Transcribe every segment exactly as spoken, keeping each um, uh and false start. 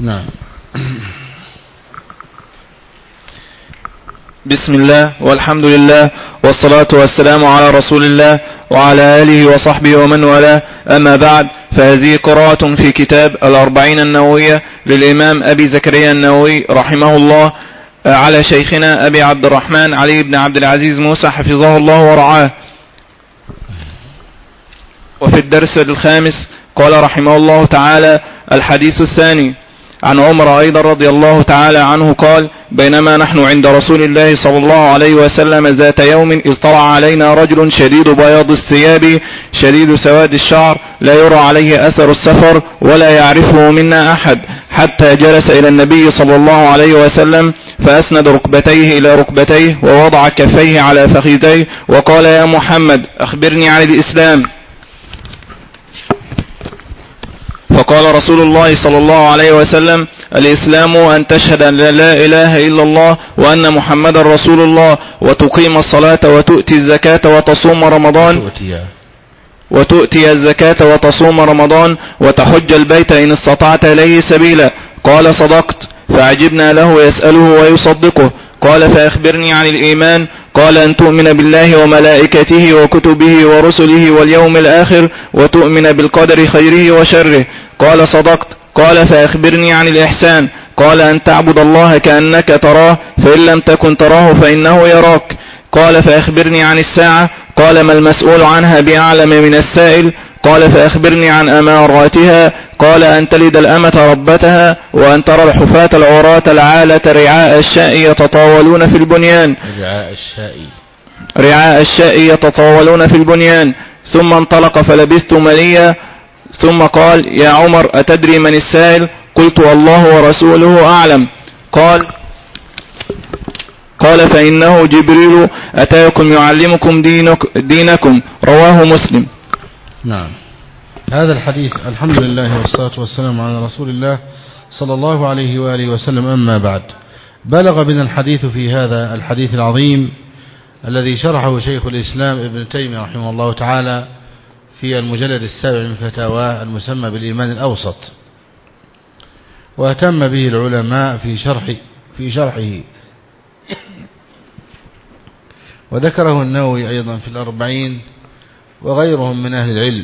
نعم. بسم الله والحمد لله والصلاة والسلام على رسول الله وعلى آله وصحبه ومن والاه، أما بعد، فهذه قراءة في كتاب الأربعين النووية للإمام أبي زكريا النووي رحمه الله على شيخنا أبي عبد الرحمن علي بن عبد العزيز موسى حفظه الله ورعاه. وفي الدرس الخامس قال رحمه الله تعالى: الحديث الثاني عن عمر أيضا رضي الله تعالى عنه قال: بينما نحن عند رسول الله صلى الله عليه وسلم ذات يوم إذ طلع علينا رجل شديد بياض الثياب شديد سواد الشعر لا يرى عليه أثر السفر ولا يعرفه منا أحد، حتى جلس إلى النبي صلى الله عليه وسلم فأسند ركبتيه إلى ركبتيه ووضع كفيه على فخذيه وقال: يا محمد أخبرني عن الإسلام. فقال رسول الله صلى الله عليه وسلم: الإسلام أن تشهد أن لا إله إلا الله وأن محمد رسول الله، وتقيم الصلاة وتؤتي الزكاة وتصوم رمضان وتؤتي الزكاة وتصوم رمضان وتحج البيت إن استطعت إليه سبيلا. قال: صدقت. فعجبنا له يسأله ويصدقه. قال: فأخبرني عن الإيمان. قال: أن تؤمن بالله وملائكته وكتبه ورسله واليوم الآخر وتؤمن بالقدر خيره وشره. قال: صدقت. قال: فأخبرني عن الإحسان. قال: أن تعبد الله كأنك تراه فإن لم تكن تراه فإنه يراك. قال: فأخبرني عن الساعة. قال: ما المسؤول عنها بأعلم من السائل. قال: فأخبرني عن أماراتها. قال: أن تلد الأمة ربتها وأن ترى الحفاة العراة العالة رعاء الشاء يتطاولون في البنيان رعاء الشاء رعاء الشاء يتطاولون في البنيان. ثم انطلق فلبثت مليا، ثم قال: يا عمر أتدري من السائل؟ قلت: الله ورسوله أعلم. قال قال فإنه جبريل أتاكم يعلمكم دينك دينكم. رواه مسلم. نعم. هذا الحديث، الحمد لله والصلاة والسلام على رسول الله صلى الله عليه وآله وسلم، أما بعد. بلغ بنا الحديث في هذا الحديث العظيم الذي شرحه شيخ الإسلام ابن تيمية رحمه الله تعالى في المجلد السابع من فتاواه المسمى بالإيمان الأوسط، واهتم به العلماء في شرح في شرحه، وذكره النووي أيضا في الأربعين وغيرهم من أهل العلم.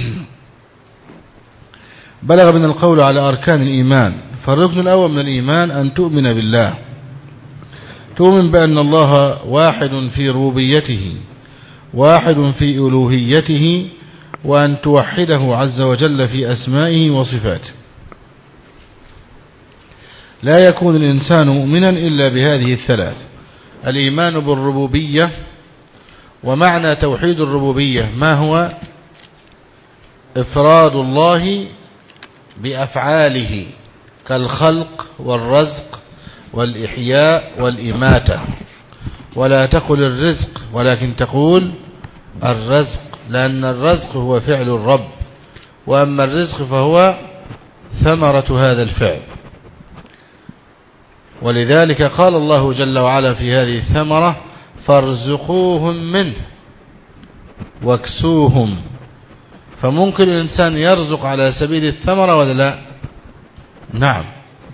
بلغ من القول على أركان الإيمان. فالركن الأول من الإيمان أن تؤمن بالله، تؤمن بأن الله واحد في ربوبيته واحد في ألوهيته، وأن توحده عز وجل في أسمائه وصفاته. لا يكون الإنسان مؤمنا إلا بهذه الثلاث: الإيمان بالربوبية. ومعنى توحيد الربوبية ما هو؟ إفراد الله بأفعاله كالخلق والرزق والإحياء والإماتة، ولا تقل الرزق ولكن تقول الرزق، لأن الرزق هو فعل الرب، وأما الرزق فهو ثمرة هذا الفعل. ولذلك قال الله جل وعلا في هذه الثمرة: فارزقوهم منه واكسوهم. فممكن الإنسان يرزق على سبيل الثمرة ولا لا؟ نعم.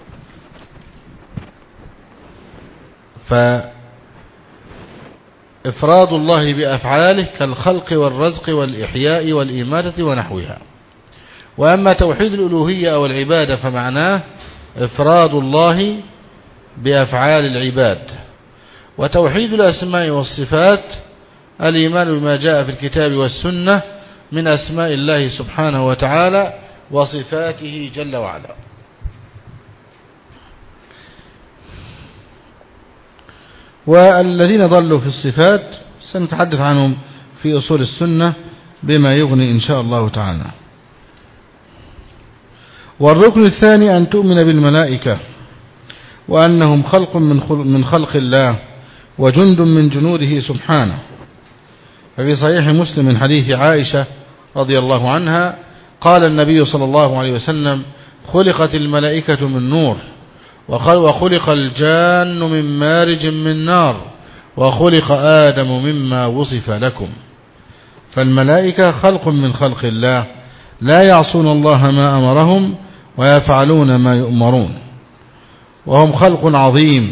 فإفراد الله بأفعاله كالخلق والرزق والإحياء والإماتة ونحوها. وأما توحيد الألوهية أو العبادة فمعناه إفراد الله بأفعال العباد. وتوحيد الأسماء والصفات الإيمان بما جاء في الكتاب والسنة من أسماء الله سبحانه وتعالى وصفاته جل وعلا. والذين ضلوا في الصفات سنتحدث عنهم في أصول السنة بما يغني إن شاء الله تعالى. والركن الثاني أن تؤمن بالملائكة وأنهم خلق من خلق الله وجند من جنوده سبحانه. ففي صحيح مسلم من حديث عائشة رضي الله عنها قال النبي صلى الله عليه وسلم: خلقت الملائكة من نور، وخلق الجان من مارج من نار، وخلق آدم مما وصف لكم. فالملائكة خلق من خلق الله لا يعصون الله ما أمرهم ويفعلون ما يؤمرون، وهم خلق عظيم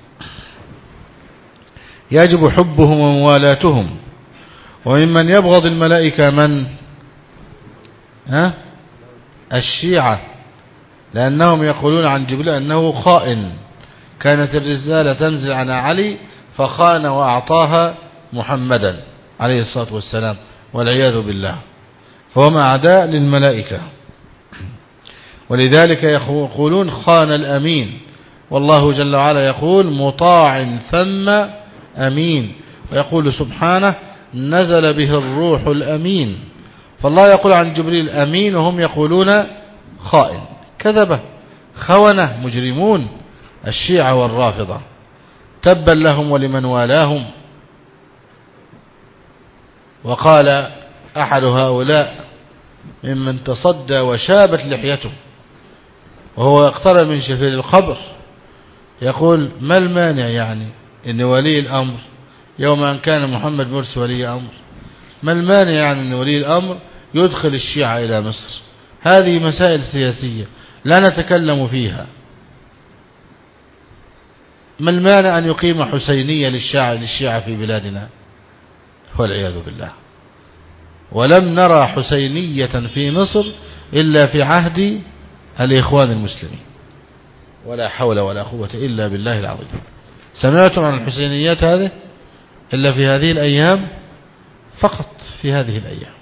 يجب حبهم وموالاتهم. وممن يبغض الملائكة من ها؟ الشيعة، لأنهم يقولون عن جبريل أنه خائن، كانت الرسالة تنزل عن علي فخان وأعطاها محمدا عليه الصلاة والسلام والعياذ بالله، فهم أعداء للملائكة. ولذلك يقولون خان الأمين، والله جل وعلا يقول مطاع ثم أمين، ويقول سبحانه نزل به الروح الأمين. فالله يقول عن جبريل أمين وهم يقولون خائن، كذبة خونة مجرمون الشيعة والرافضة، تبا لهم ولمن والاهم. وقال أحد هؤلاء ممن تصدى وشابت لحيته وهو يقترب من شفير القبر، يقول ما المانع يعني ان ولي الأمر يوم أن كان محمد مرسي ولي أمر، ما المانع يعني ان ولي الأمر يدخل الشيعة إلى مصر؟ هذه مسائل سياسية لا نتكلم فيها. ما المانع أن يقيم حسينية للشيعة للشيعة في بلادنا؟ والعياذ بالله. ولم نرى حسينية في مصر إلا في عهد الإخوان المسلمين، ولا حول ولا قوة إلا بالله العظيم. سمعتم عن الحسينيات هذه إلا في هذه الأيام، فقط في هذه الأيام.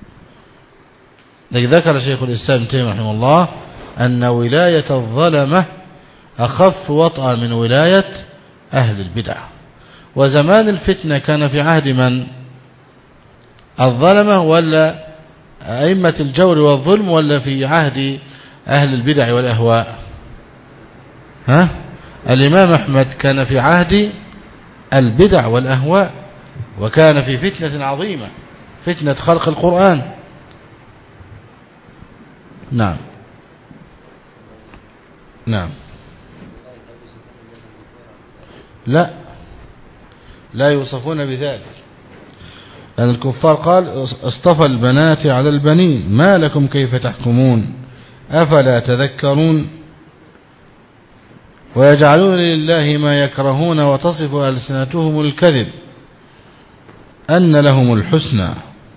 ذكر شيخ الإسلام ابن تيمية رحمه الله أن ولاية الظلمة أخف وطأ من ولاية أهل البدع. وزمان الفتنة كان في عهد من؟ الظلمة ولا أئمة الجور والظلم، ولا في عهد أهل البدع والأهواء؟ ها؟ الإمام أحمد كان في عهد البدع والأهواء، وكان في فتنة عظيمة، فتنة خلق القرآن. نعم نعم لا لا يوصفون بذلك، لأن الكفار قال اصطفى البنات على البنين ما لكم كيف تحكمون أفلا تذكرون ويجعلون لله ما يكرهون وتصف ألسنتهم الكذب أن لهم الحسنى.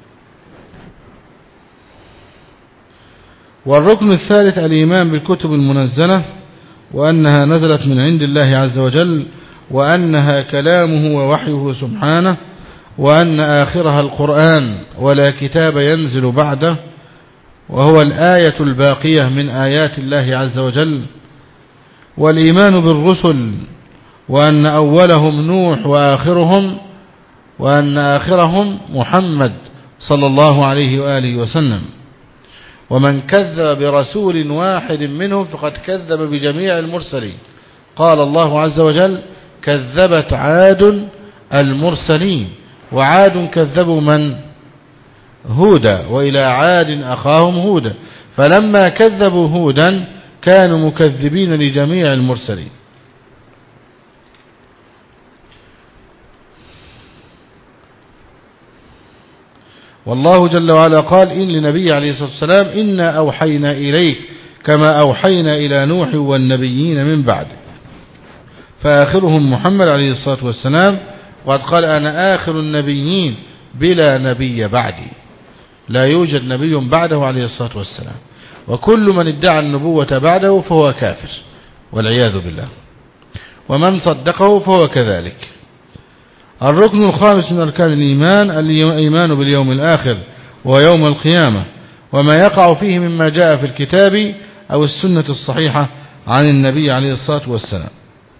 والركن الثالث الإيمان بالكتب المنزلة، وأنها نزلت من عند الله عز وجل، وأنها كلامه ووحيه سبحانه، وأن آخرها القرآن ولا كتاب ينزل بعده، وهو الآية الباقية من آيات الله عز وجل. والإيمان بالرسل، وأن أولهم نوح وآخرهم وأن آخرهم محمد صلى الله عليه وآله وسلم. ومن كذب برسول واحد منهم فقد كذب بجميع المرسلين. قال الله عز وجل كذبت عاد المرسلين، وعاد كذبوا من؟ هودا، وإلى عاد أخاهم هودا، فلما كذبوا هودا كانوا مكذبين لجميع المرسلين. والله جل وعلا قال إن لنبي عليه الصلاة والسلام إنا أوحينا إليك كما أوحينا إلى نوح والنبيين من بعده، فآخرهم محمد عليه الصلاة والسلام، وقد قال أنا آخر النبيين بلا نبي بعدي، لا يوجد نبي بعده عليه الصلاة والسلام، وكل من ادعى النبوة بعده فهو كافر والعياذ بالله، ومن صدقه فهو كذلك. الركن الخامس من أركان الإيمان الإيمان باليوم الآخر ويوم القيامة، وما يقع فيه مما جاء في الكتاب أو السنة الصحيحة عن النبي عليه الصلاة والسلام.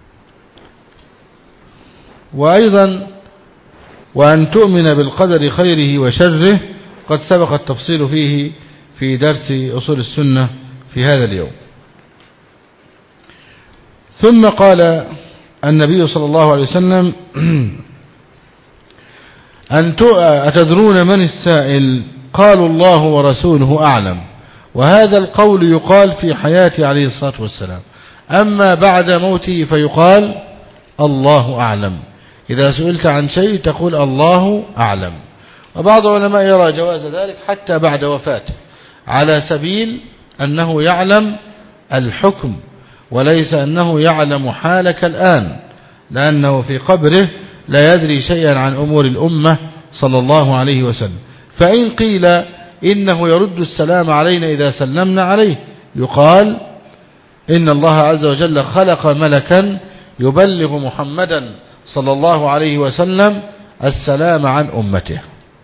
وأيضا وأن تؤمن بالقدر خيره وشره، قد سبق التفصيل فيه في درس أصول السنة في هذا اليوم. ثم قال النبي صلى الله عليه وسلم أتدرون من السائل؟ قالوا الله ورسوله أعلم. وهذا القول يقال في حياته عليه الصلاة والسلام، أما بعد موته فيقال الله أعلم. إذا سئلت عن شيء تقول الله أعلم. وبعض العلماء يرى جواز ذلك حتى بعد وفاته، على سبيل أنه يعلم الحكم، وليس أنه يعلم حالك الآن، لأنه في قبره لا يدري شيئا عن أمور الأمة صلى الله عليه وسلم. فإن قيل إنه يرد السلام علينا إذا سلمنا عليه، يقال إن الله عز وجل خلق ملكا يبلغ محمدا صلى الله عليه وسلم السلام عن أمته.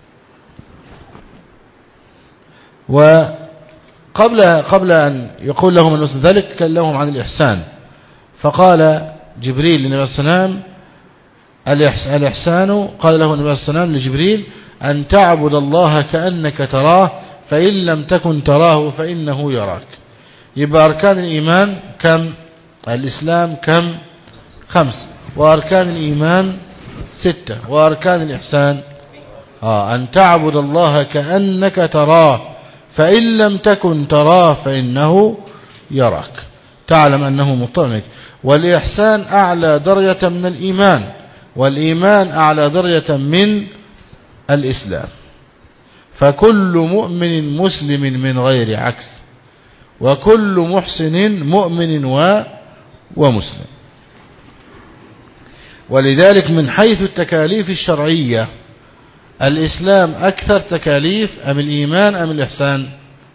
وقبل قبل أن يقول لهم النص ذلك كلمهم عن الإحسان، فقال جبريل للنبي صلى الله عليه وسلم الإحسان، قال له النبي صلى الله عليه وسلم لجبريل أن تعبد الله كأنك تراه فإن لم تكن تراه فإنه يراك. يبقى أركان الإيمان كم؟ الإسلام كم؟ خمس، وأركان الإيمان ستة، وأركان الإحسان آه أن تعبد الله كأنك تراه فإن لم تكن تراه فإنه يراك، تعلم أنه مطلع عليك. والإحسان أعلى درجة من الإيمان، والإيمان أعلى درجة من الإسلام. فكل مؤمن مسلم من غير عكس، وكل محسن مؤمن ومسلم. ولذلك من حيث التكاليف الشرعية الإسلام أكثر تكاليف أم الإيمان أم الإحسان؟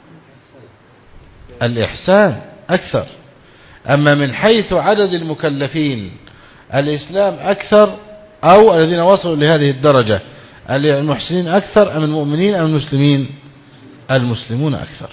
الإحسان أكثر. أما من حيث عدد المكلفين الإسلام أكثر، أو الذين وصلوا لهذه الدرجة المحسنين أكثر أم المؤمنين أم المسلمين؟ المسلمون أكثر.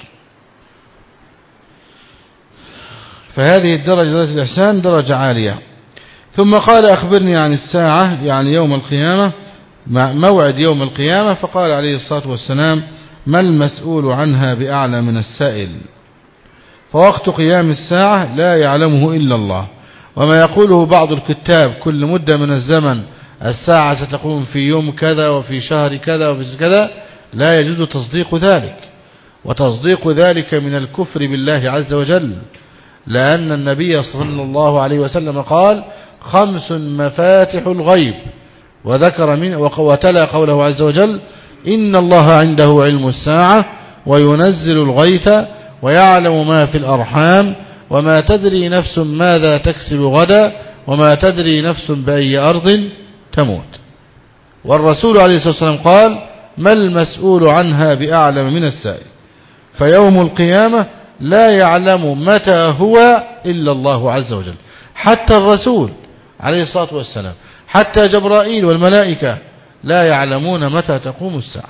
فهذه الدرجة درجة الإحسان درجة عالية. ثم قال أخبرني عن الساعة، يعني يوم القيامة، موعد يوم القيامة. فقال عليه الصلاة والسلام ما المسؤول عنها بأعلى من السائل. فوقت قيام الساعة لا يعلمه إلا الله. وما يقوله بعض الكتاب كل مدة من الزمن الساعة ستقوم في يوم كذا وفي شهر كذا وفي كذا، لا يجوز تصديق ذلك، وتصديق ذلك من الكفر بالله عز وجل، لأن النبي صلى الله عليه وسلم قال خمس مفاتح الغيب، وذكر من وتلا قوله عز وجل إن الله عنده علم الساعة وينزل الغيث ويعلم ما في الأرحام وما تدري نفس ماذا تكسب غدا وما تدري نفس بأي أرض تموت. والرسول عليه الصلاة والسلام قال ما المسؤول عنها بأعلم من السائل. فيوم القيامة لا يعلم متى هو إلا الله عز وجل، حتى الرسول عليه الصلاة والسلام، حتى جبرائيل والملائكة لا يعلمون متى تقوم الساعة.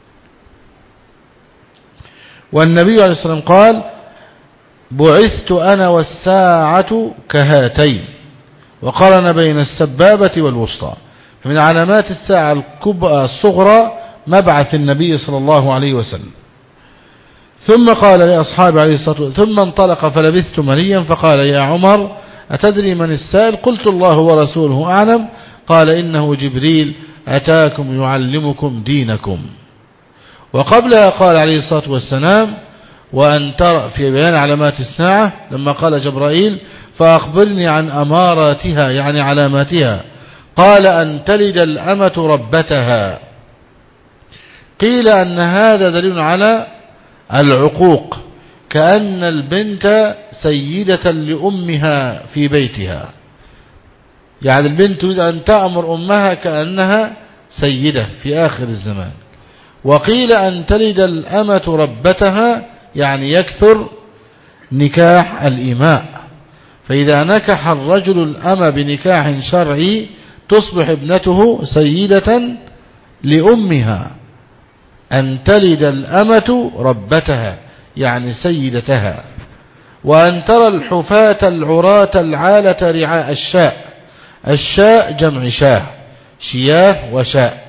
والنبي عليه الصلاة والسلام قال بعثت أنا والساعة كهاتين، وقارن بين السبابة والوسطى. فمن علامات الساعة الصغرى مبعث النبي صلى الله عليه وسلم. ثم قال لأصحابه عليه الصلاة والسلام ثم انطلق فلبثت مليا فقال يا عمر أتدري من السائل؟ قلت الله ورسوله أعلم. قال إنه جبريل أتاكم يعلمكم دينكم. وقبلها قال عليه الصلاة والسلام وأن ترى في بيان علامات الساعة لما قال جبرائيل فأخبرني عن أماراتها يعني علاماتها، قال أن تلد الأمة ربتها. قيل أن هذا دليل على العقوق، كأن البنت سيدة لأمها في بيتها، يعني البنت تريد أن تأمر أمها كأنها سيدة في آخر الزمان. وقيل أن تلد الأمة ربتها يعني يكثر نكاح الإماء، فإذا نكح الرجل الأمة بنكاح شرعي تصبح ابنته سيدة لأمها. أن تلد الأمة ربتها يعني سيدتها. وأن ترى الحفاة العراة العالة رعاء الشاء، الشاء جمع شاه، شياه وشاء،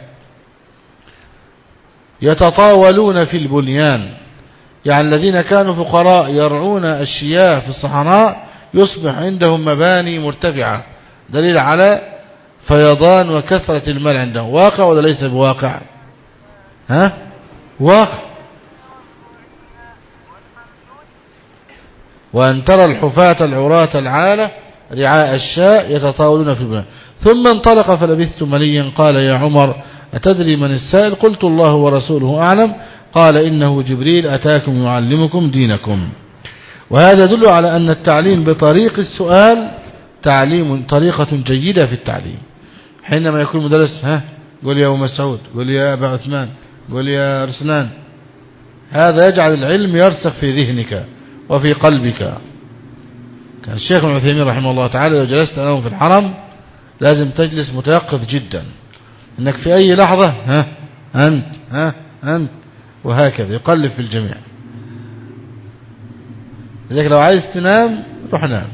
يتطاولون في البنيان، يعني الذين كانوا فقراء يرعون الشياه في الصحراء يصبح عندهم مباني مرتفعة، دليل على فيضان وكثرة المال عندهم. واقع ولا ليس بواقع؟ ها؟ واقع. وأن ترى الحفاة العراة العالة رعاء الشاء يتطاولون في البنيان. ثم انطلق فلبثت مليا قال يا عمر أتدري من السائل؟ قلت الله ورسوله أعلم. قال إنه جبريل أتاكم يعلمكم دينكم. وهذا يدل على أن التعليم بطريق السؤال تعليم طريقة جيدة في التعليم. حينما يكون مدرس ها قل يا أبو مسعود، قل يا أبا عثمان، قل يا رسلان، هذا يجعل العلم يرسخ في ذهنك وفي قلبك. كان الشيخ ابن عثيمين رحمه الله تعالى لو جلست أمامه في الحرم لازم تجلس متيقظ جدا انك في اي لحظة ها انت ها انت وهكذا يقلب في الجميع. لذلك لو عايز تنام روح نام.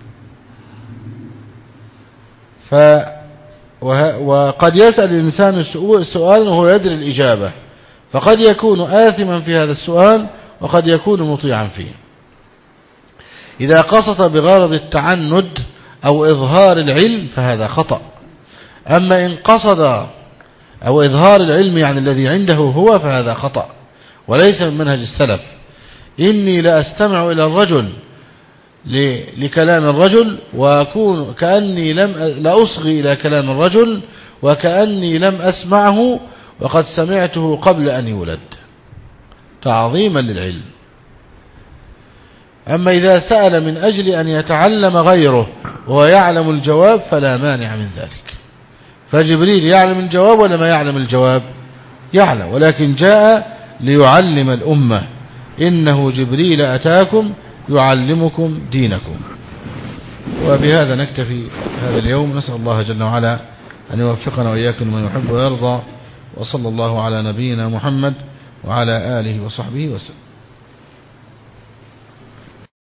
ف وقد يسأل الإنسان السؤال وهو يدري الإجابة، فقد يكون آثما في هذا السؤال وقد يكون مطيعا فيه. إذا قصد بغرض التعند أو إظهار العلم فهذا خطأ. أما إن قصد أو إظهار العلم يعني الذي عنده هو فهذا خطأ وليس من منهج السلف. إني لأستمع إلى الرجل لكلام الرجل وأكون كأني لم لأصغي إلى كلام الرجل وكأني لم أسمعه وقد سمعته قبل أن يولد، تعظيما للعلم. أما إذا سأل من أجل أن يتعلم غيره وهو يعلم الجواب فلا مانع من ذلك. فجبريل يعلم الجواب ولا ما يعلم الجواب؟ يعلم، ولكن جاء ليعلم الأمة. إنه جبريل أتاكم يعلمكم دينكم. وبهذا نكتفي هذا اليوم. نسأل الله جل وعلا أن يوفقنا وإياكم من يحب ويرضى، وصلى الله على نبينا محمد وعلى آله وصحبه وسلم.